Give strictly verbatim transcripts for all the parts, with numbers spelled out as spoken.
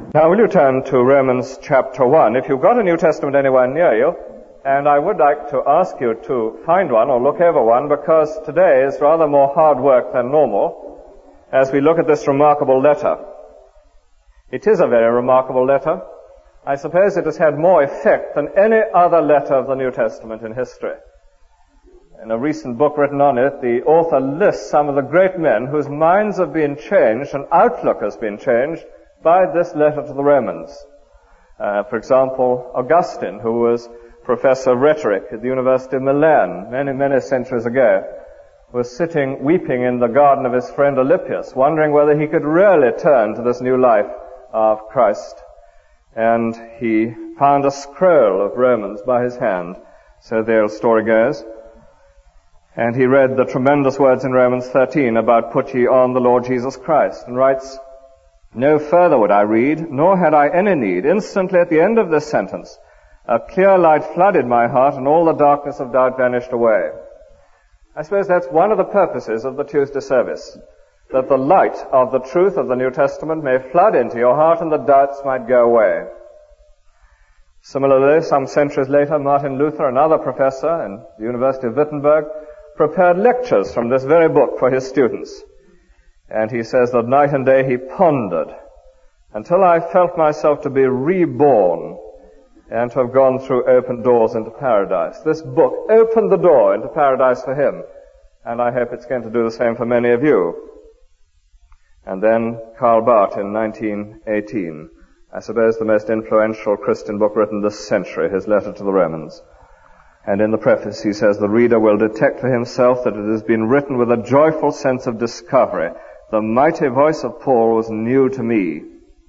Now, will you turn to Romans chapter one? If you've got a New Testament anywhere near you, and I would like to ask you to find one or look over one, because today is rather more hard work than normal as we look at this remarkable letter. It is a very remarkable letter. I suppose it has had more effect than any other letter of the New Testament in history. In a recent book written on it, the author lists some of the great men whose minds have been changed and outlook has been changed by this letter to the Romans. Uh, for example, Augustine, who was professor of rhetoric at the University of Milan many, many centuries ago, was sitting weeping in the garden of his friend Alypius, wondering whether he could really turn to this new life of Christ. And he found a scroll of Romans by his hand, so the old story goes. And he read the tremendous words in Romans thirteen about put ye on the Lord Jesus Christ, and writes, no further would I read, nor had I any need. Instantly at the end of this sentence, a clear light flooded my heart, and all the darkness of doubt vanished away. I suppose that's one of the purposes of the Tuesday service, that the light of the truth of the New Testament may flood into your heart and the doubts might go away. Similarly, some centuries later, Martin Luther, another professor in the University of Wittenberg, prepared lectures from this very book for his students. And he says that night and day he pondered until I felt myself to be reborn and to have gone through open doors into paradise. This book opened the door into paradise for him, and I hope it's going to do the same for many of you. And then Karl Barth in nineteen eighteen, I suppose the most influential Christian book written this century, his letter to the Romans. And in the preface he says, the reader will detect for himself that it has been written with a joyful sense of discovery. The mighty voice of Paul was new to me.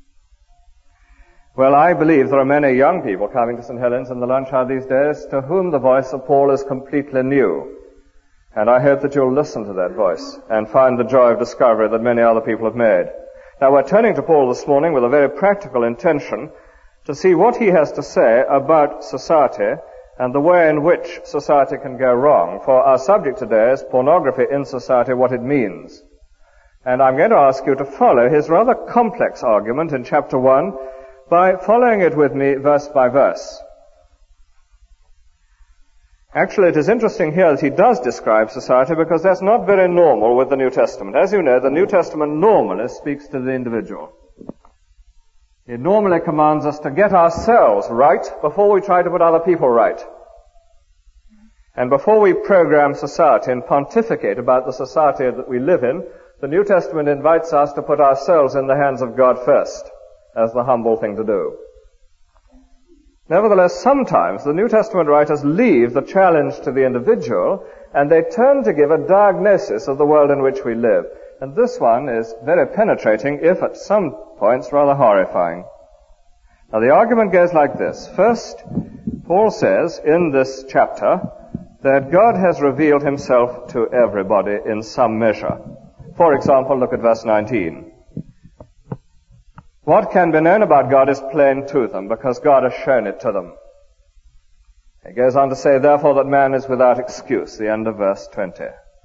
Well, I believe there are many young people coming to Saint Helens in the lunch hour these days to whom the voice of Paul is completely new. And I hope that you'll listen to that voice and find the joy of discovery that many other people have made. Now, we're turning to Paul this morning with a very practical intention to see what he has to say about society and the way in which society can go wrong. For our subject today is pornography in society, what it means. And I'm going to ask you to follow his rather complex argument in chapter one by following it with me verse by verse. Actually, it is interesting here that he does describe society because that's not very normal with the New Testament. As you know, the New Testament normally speaks to the individual. It normally commands us to get ourselves right before we try to put other people right. And before we program society and pontificate about the society that we live in, the New Testament invites us to put ourselves in the hands of God first, as the humble thing to do. Nevertheless, sometimes the New Testament writers leave the challenge to the individual, and they turn to give a diagnosis of the world in which we live. And this one is very penetrating, if at some points rather horrifying. Now, the argument goes like this. First, Paul says in this chapter that God has revealed himself to everybody in some measure. For example, look at verse nineteen. What can be known about God is plain to them, because God has shown it to them. He goes on to say, therefore, that man is without excuse, the end of verse twenty.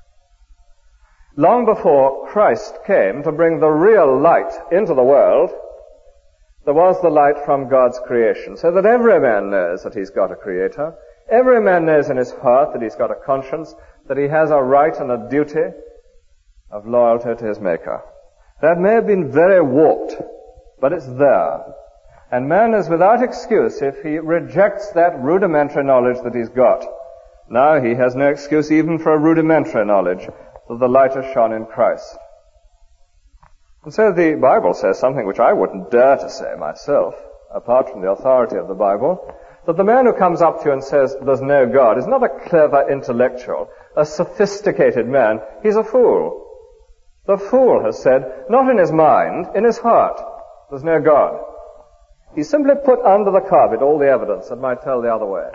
Long before Christ came to bring the real light into the world, there was the light from God's creation, so that every man knows that he's got a creator. Every man knows in his heart that he's got a conscience, that he has a right and a duty of loyalty to his Maker. That may have been very warped, but it's there. And man is without excuse if he rejects that rudimentary knowledge that he's got. Now he has no excuse even for a rudimentary knowledge that the light has shone in Christ. And so the Bible says something which I wouldn't dare to say myself, apart from the authority of the Bible, that the man who comes up to you and says there's no God is not a clever intellectual, a sophisticated man. He's a fool. The fool has said, not in his mind, in his heart, there's no God. He simply put under the carpet all the evidence that might tell the other way.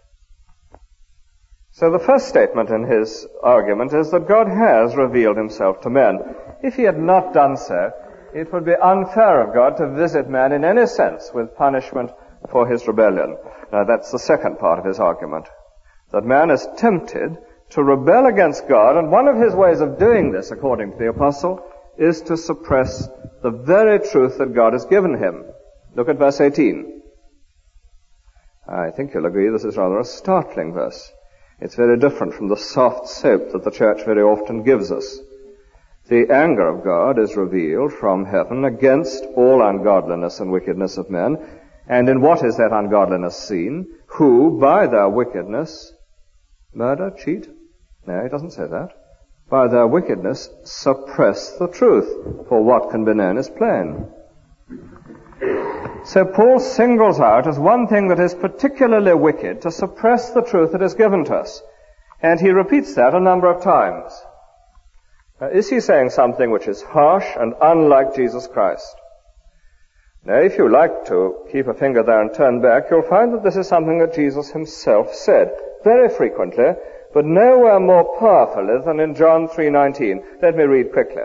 So the first statement in his argument is that God has revealed himself to men. If he had not done so, it would be unfair of God to visit man in any sense with punishment for his rebellion. Now that's the second part of his argument, that man is tempted to rebel against God, and one of his ways of doing this, according to the apostle, is to suppress the very truth that God has given him. Look at verse eighteen. I think you'll agree this is rather a startling verse. It's very different from the soft soap that the church very often gives us. The anger of God is revealed from heaven against all ungodliness and wickedness of men. And in what is that ungodliness seen? Who, by their wickedness, murder, cheat? No, he doesn't say that. By their wickedness, suppress the truth, for what can be known as plain. So Paul singles out as one thing that is particularly wicked to suppress the truth that is given to us. And he repeats that a number of times. Now, is he saying something which is harsh and unlike Jesus Christ? Now, if you like to keep a finger there and turn back, you'll find that this is something that Jesus himself said very frequently, but nowhere more powerfully than in John three nineteen. Let me read quickly.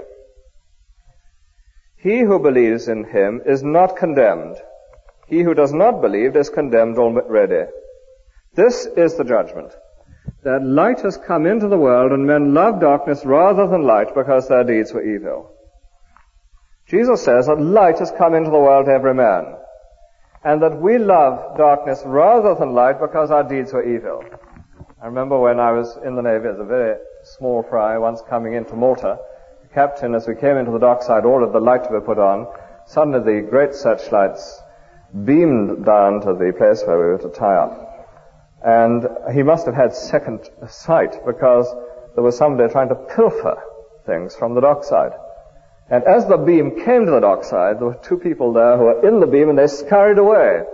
He who believes in him is not condemned. He who does not believe is condemned already. This is the judgment, that light has come into the world, and men love darkness rather than light because their deeds were evil. Jesus says that light has come into the world to every man, and that we love darkness rather than light because our deeds were evil. I remember when I was in the Navy as a very small fry, once coming into Malta, the captain, as we came into the dockside, ordered the light to be put on. Suddenly the great searchlights beamed down to the place where we were to tie up. And he must have had second sight, because there was somebody trying to pilfer things from the dockside. And as the beam came to the dockside, there were two people there who were in the beam, and they scurried away.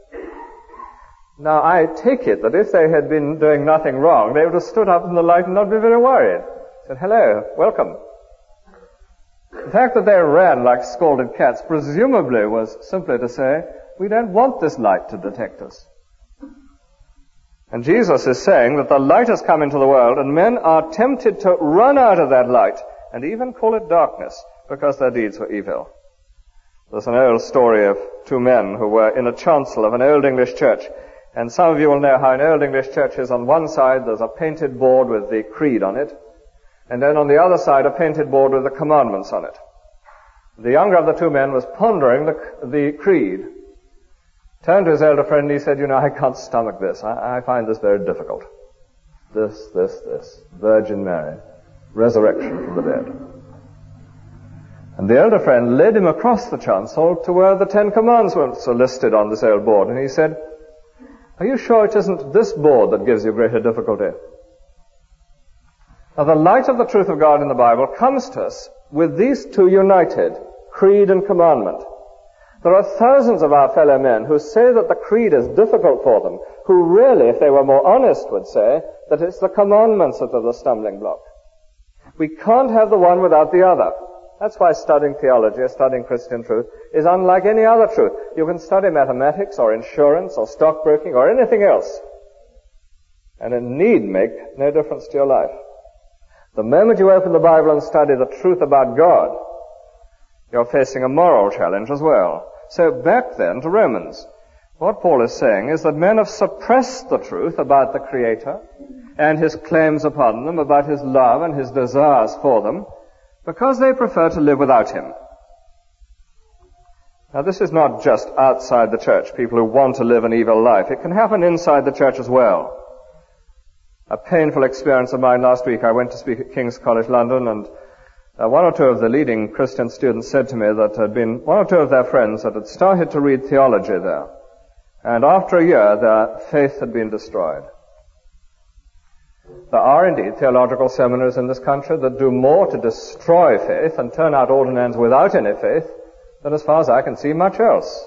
Now, I take it that if they had been doing nothing wrong, they would have stood up in the light and not be very worried. Said, hello, welcome. The fact that they ran like scalded cats presumably was simply to say, we don't want this light to detect us. And Jesus is saying that the light has come into the world, and men are tempted to run out of that light and even call it darkness because their deeds were evil. There's an old story of two men who were in a chancel of an old English church. And some of you will know how an old English church is. On one side there's a painted board with the creed on it, and then on the other side a painted board with the commandments on it. The younger of the two men was pondering the, the creed. Turned to his elder friend and he said, you know, I can't stomach this. I, I find this very difficult. This, this, this. Virgin Mary. Resurrection from the dead. And the elder friend led him across the chancel to where the Ten Commandments are listed on this old board. And he said, are you sure it isn't this board that gives you greater difficulty? Now, the light of the truth of God in the Bible comes to us with these two united, creed and commandment. There are thousands of our fellow men who say that the creed is difficult for them, who really, if they were more honest, would say that it's the commandments that are the stumbling block. We can't have the one without the other. That's why studying theology, studying Christian truth, is unlike any other truth. You can study mathematics or insurance or stockbroking or anything else, and it need make no difference to your life. The moment you open the Bible and study the truth about God, you're facing a moral challenge as well. So back then to Romans. What Paul is saying is that men have suppressed the truth about the Creator and his claims upon them, about his love and his desires for them, because they prefer to live without him. Now, this is not just outside the church, people who want to live an evil life. It can happen inside the church as well. A painful experience of mine last week, I went to speak at King's College London, and uh, one or two of the leading Christian students said to me that had been one or two of their friends that had started to read theology there. And after a year, their faith had been destroyed. There are indeed theological seminaries in this country that do more to destroy faith and turn out ordinands without any faith than, as far as I can see, much else.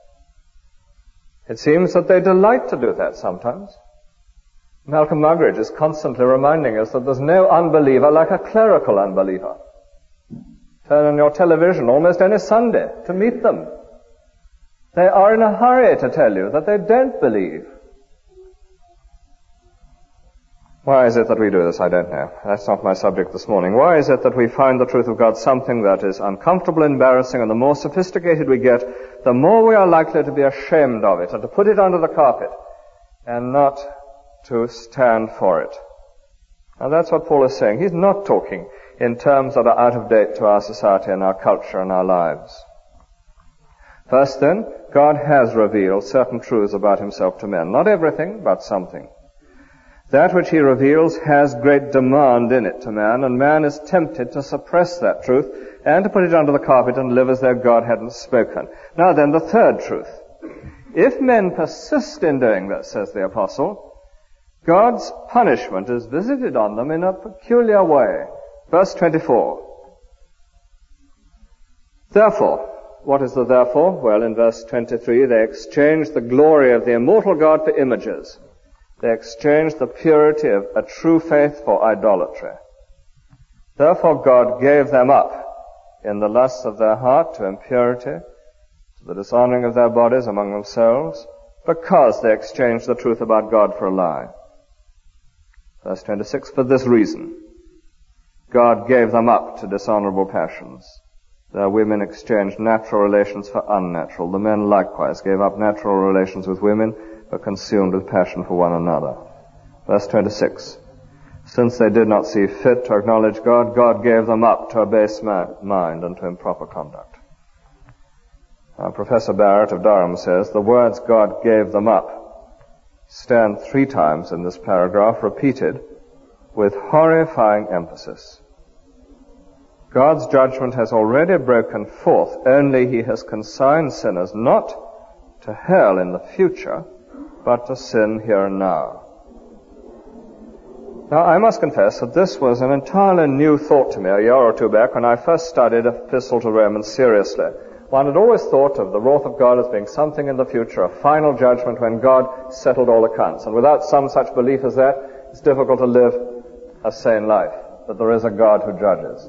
It seems that they delight to do that sometimes. Malcolm Muggeridge is constantly reminding us that there's no unbeliever like a clerical unbeliever. Turn on your television almost any Sunday to meet them. They are in a hurry to tell you that they don't believe. Why is it that we do this? I don't know. That's not my subject this morning. Why is it that we find the truth of God something that is uncomfortable, embarrassing, and the more sophisticated we get, the more we are likely to be ashamed of it and to put it under the carpet and not to stand for it? Now, that's what Paul is saying. He's not talking in terms that are out of date to our society and our culture and our lives. First then, God has revealed certain truths about himself to men. Not everything, but something. That which he reveals has great demand in it to man, and man is tempted to suppress that truth and to put it under the carpet and live as though God hadn't spoken. Now then, the third truth. If men persist in doing this, says the apostle, God's punishment is visited on them in a peculiar way. Verse twenty-four. Therefore, what is the therefore? Well, in verse twenty-three, they exchanged the glory of the immortal God for images. They exchanged the purity of a true faith for idolatry. Therefore God gave them up in the lusts of their heart to impurity, to the dishonoring of their bodies among themselves, because they exchanged the truth about God for a lie. Verse twenty-six, for this reason, God gave them up to dishonorable passions. Their women exchanged natural relations for unnatural. The men likewise gave up natural relations with women, were consumed with passion for one another. Verse twenty-six. Since they did not see fit to acknowledge God, God gave them up to a base mind and to improper conduct. Now, Professor Barrett of Durham says, the words God gave them up stand three times in this paragraph, repeated with horrifying emphasis. God's judgment has already broken forth, only he has consigned sinners not to hell in the future, but to sin here and now. Now, I must confess that this was an entirely new thought to me a year or two back when I first studied Epistle to Romans seriously. One had always thought of the wrath of God as being something in the future, a final judgment when God settled all accounts. And without some such belief as that, it's difficult to live a sane life, that there is a God who judges.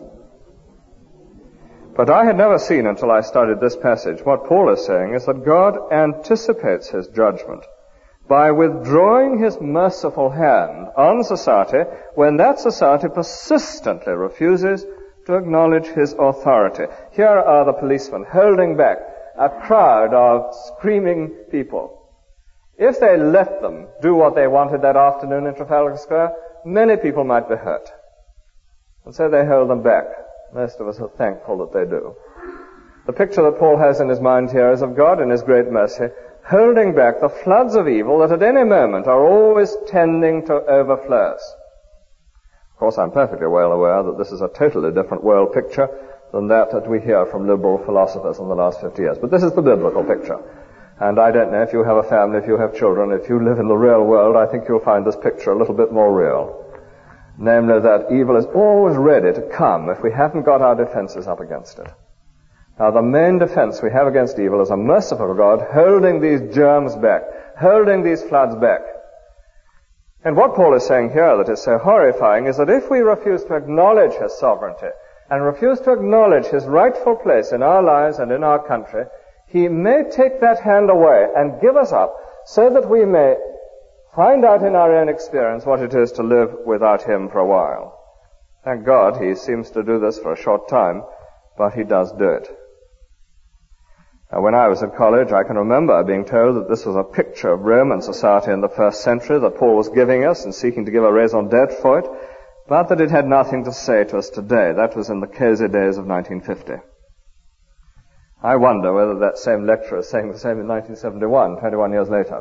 But I had never seen until I studied this passage what Paul is saying is that God anticipates his judgment by withdrawing his merciful hand on society when that society persistently refuses to acknowledge his authority. Here are the policemen holding back a crowd of screaming people. If they let them do what they wanted that afternoon in Trafalgar Square, many people might be hurt. And so they hold them back. Most of us are thankful that they do. The picture that Paul has in his mind here is of God in his great mercy holding back the floods of evil that at any moment are always tending to overflow us. Of course, I'm perfectly well aware that this is a totally different world picture than that that we hear from liberal philosophers in the last fifty years. But this is the biblical picture. And I don't know if you have a family, if you have children, if you live in the real world, I think you'll find this picture a little bit more real. Namely, that evil is always ready to come if we haven't got our defenses up against it. Now, the main defense we have against evil is a merciful God holding these germs back, holding these floods back. And what Paul is saying here that is so horrifying is that if we refuse to acknowledge his sovereignty and refuse to acknowledge his rightful place in our lives and in our country, he may take that hand away and give us up so that we may find out in our own experience what it is to live without him for a while. Thank God he seems to do this for a short time, but he does do it. Now, when I was at college, I can remember being told that this was a picture of Roman society in the first century that Paul was giving us and seeking to give a raison d'etre for it, but that it had nothing to say to us today. That was in the cozy days of nineteen fifty. I wonder whether that same lecturer is saying the same in nineteen seventy-one, twenty-one years later.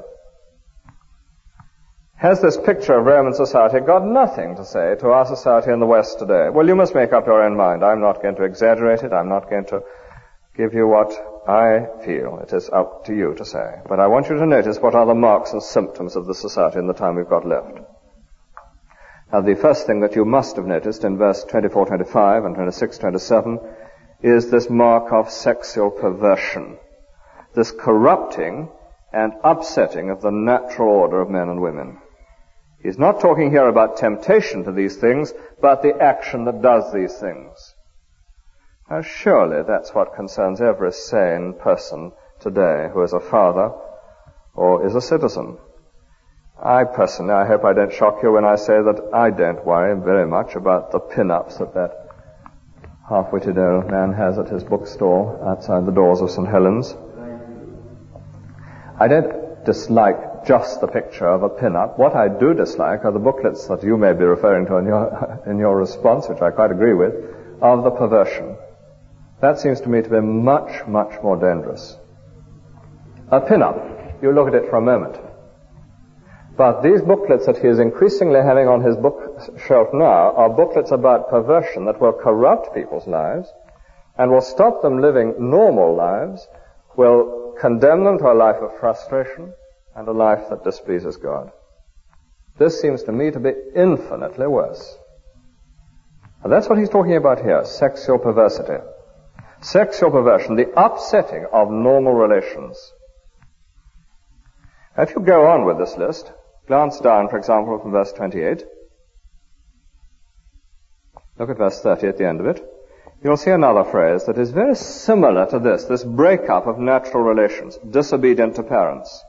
Has this picture of Roman society got nothing to say to our society in the West today? Well, you must make up your own mind. I'm not going to exaggerate it. I'm not going to give you what I feel. It is up to you to say. But I want you to notice what are the marks and symptoms of the society in the time we've got left. Now, the first thing that you must have noticed in verse twenty-four, twenty-five and twenty-six, twenty-seven is this mark of sexual perversion, this corrupting and upsetting of the natural order of men and women. He's not talking here about temptation to these things, but the action that does these things. Now, surely that's what concerns every sane person today who is a father or is a citizen. I personally, I hope I don't shock you when I say that I don't worry very much about the pin-ups that that half-witted old man has at his bookstall outside the doors of Saint Helens. I don't dislike just the picture of a pin-up. What I do dislike are the booklets that you may be referring to in your, in your response, which I quite agree with, of the perversion. That seems to me to be much, much more dangerous. a pin-up. You look at it for a moment. But these booklets that he is increasingly having on his bookshelf now are booklets about perversion that will corrupt people's lives and will stop them living normal lives, will condemn them to a life of frustration and a life that displeases God. This seems to me to be infinitely worse. And that's what he's talking about here, sexual perversity. Sexual perversion, the upsetting of normal relations. If you go on with this list, glance down, for example, from verse twenty-eight. Look at verse thirty at the end of it. You'll see another phrase that is very similar to this, this breakup of natural relations, disobedient to parents.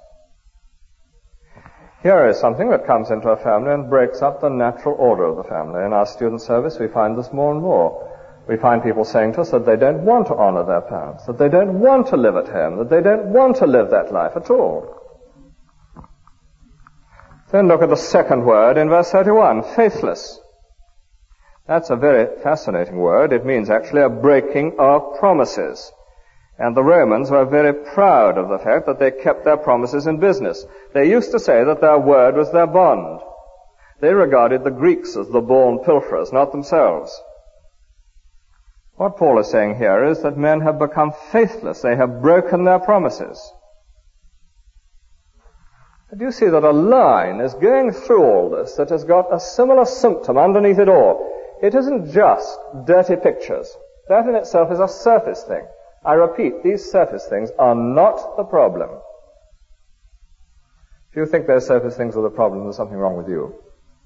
Here is something that comes into a family and breaks up the natural order of the family. In our student service, we find this more and more. We find people saying to us that they don't want to honor their parents, that they don't want to live at home, that they don't want to live that life at all. Then look at the second word in verse thirty-one, faithless. That's a very fascinating word. It means actually a breaking of promises. And the Romans were very proud of the fact that they kept their promises in business. They used to say that their word was their bond. They regarded the Greeks as the born pilferers, not themselves. What Paul is saying here is that men have become faithless. They have broken their promises. Do you see that a line is going through all this that has got a similar symptom underneath it all? It isn't just dirty pictures. That in itself is a surface thing. I repeat, these surface things are not the problem. If you think those surface things are the problem, there's something wrong with you.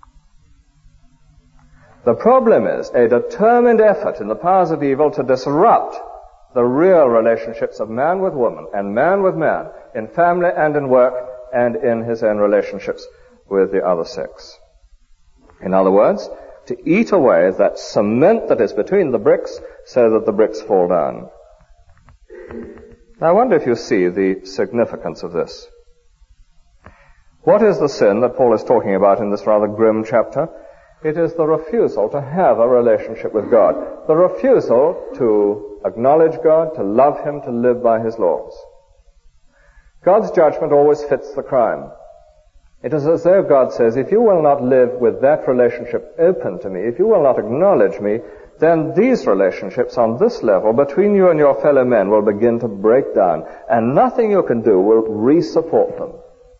The problem is a determined effort in the powers of evil to disrupt the real relationships of man with woman and man with man in family and in work and in his own relationships with the other sex. In other words, to eat away that cement that is between the bricks so that the bricks fall down. Now I wonder if you see the significance of this. What is the sin that Paul is talking about in this rather grim chapter? It is the refusal to have a relationship with God. The refusal to acknowledge God, to love him, to live by his laws. God's judgment always fits the crime. It is as though God says, if you will not live with that relationship open to me, if you will not acknowledge me, then these relationships on this level between you and your fellow men will begin to break down, and nothing you can do will re-support them.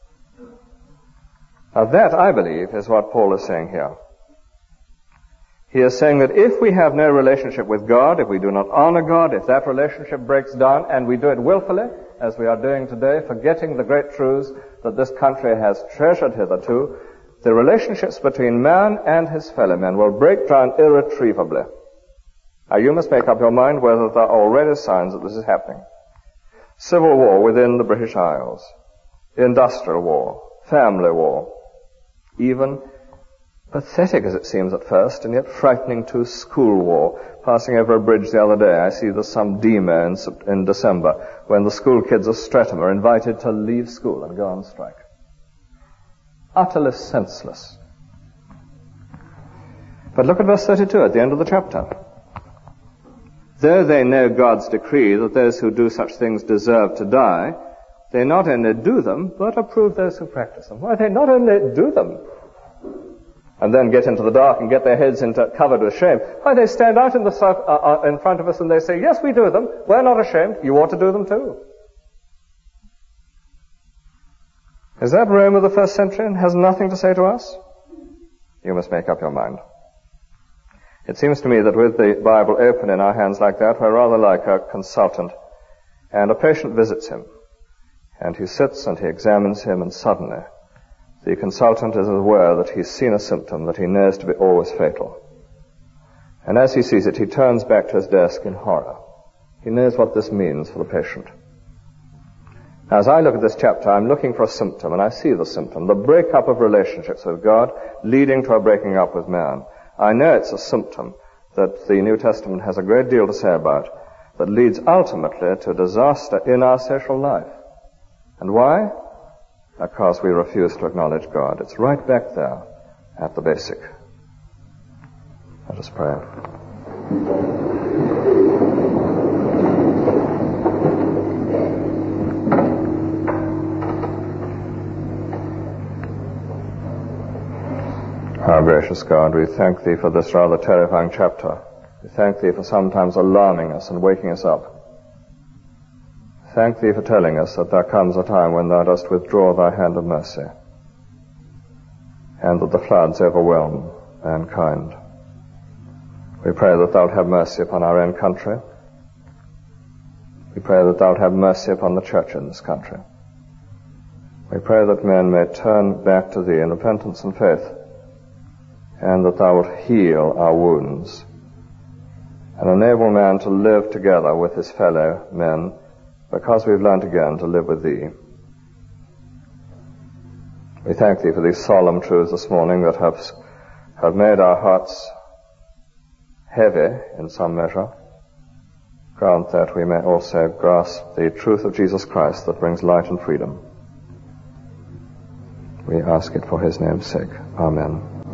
Now that, I believe, is what Paul is saying here. He is saying that if we have no relationship with God, if we do not honor God, if that relationship breaks down, and we do it willfully, as we are doing today, forgetting the great truths that this country has treasured hitherto, the relationships between man and his fellow men will break down irretrievably. Now you must make up your mind whether there are already signs that this is happening. Civil war within the British Isles, industrial war, family war, even pathetic as it seems at first, and yet frightening too, school war. Passing over a bridge the other day, I see there's some demo in, in December when the school kids of Streatham are invited to leave school and go on strike. Utterly senseless. But look at verse thirty-two at the end of the chapter. Though they know God's decree that those who do such things deserve to die, they not only do them, but approve those who practice them. Why, they not only do them, and then get into the dark and get their heads into, covered with shame. Why, they stand out in, the, uh, uh, in front of us and they say, yes, we do them. We're not ashamed. You ought to do them too. Is that Rome of the first century and has nothing to say to us? You must make up your mind. It seems to me that with the Bible open in our hands like that, we're rather like a consultant, and a patient visits him, and he sits and he examines him, and suddenly the consultant is aware that he's seen a symptom that he knows to be always fatal. And as he sees it, he turns back to his desk in horror. He knows what this means for the patient. Now, as I look at this chapter, I'm looking for a symptom, and I see the symptom, the breakup of relationships with God, leading to a breaking up with man. I know it's a symptom that the New Testament has a great deal to say about, that leads ultimately to disaster in our social life. And why? Because we refuse to acknowledge God. It's right back there at the basic. Let us pray. gracious God, we thank Thee for this rather terrifying chapter. We thank Thee for sometimes alarming us and waking us up. Thank Thee for telling us that there comes a time when Thou dost withdraw Thy hand of mercy, and that the floods overwhelm mankind. We pray that Thou have mercy upon our own country. We pray that Thou have mercy upon the church in this country. We pray that men may turn back to Thee in repentance and faith, and that Thou wilt heal our wounds and enable man to live together with his fellow men, because we've learned again to live with Thee. We thank Thee for these solemn truths this morning that have, have made our hearts heavy in some measure. Grant that we may also grasp the truth of Jesus Christ that brings light and freedom. We ask it for His name's sake. Amen.